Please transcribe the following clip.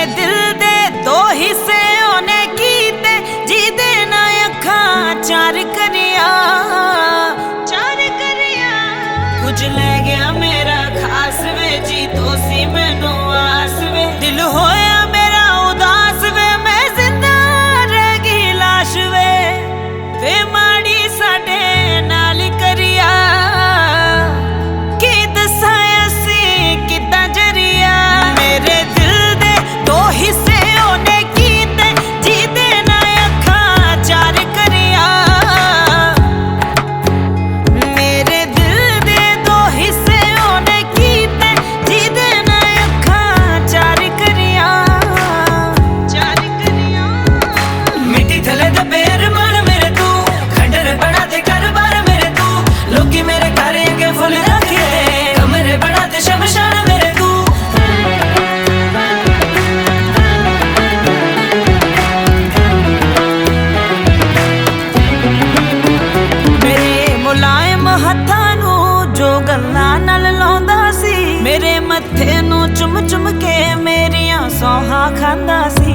दिल दे दो हिस्से ओने कीते जिदे ना अखां चार करिया कुछ ले गया मेरा खास वे जी तो सी मैनू आस वे दिल होया मेरा उदास वे मैं जिंदा रह गई लाश वे माड़ी साडे नाल करिया की दसां असी किदां जरिया मेरे दिल दे दो हिस्से ओने कीते जिदे ना अखां चार करिया मेरे दिल दे दो हिस्से ओने कीते जिदे ना अखां चार करिया मिट्टी थले दे पैर मार मेरे तू खंडर बना दे घर बार मेरे तू लोकी मेरे घर के फुल रखे कमरे बना दे शमशान मेरे तू मेरे मुलायम हत्थां नू जो गल्लां नाल लाउंदा सी मेरे मत्थे नू चुम चुम के मेरियां सौहां खांदा सी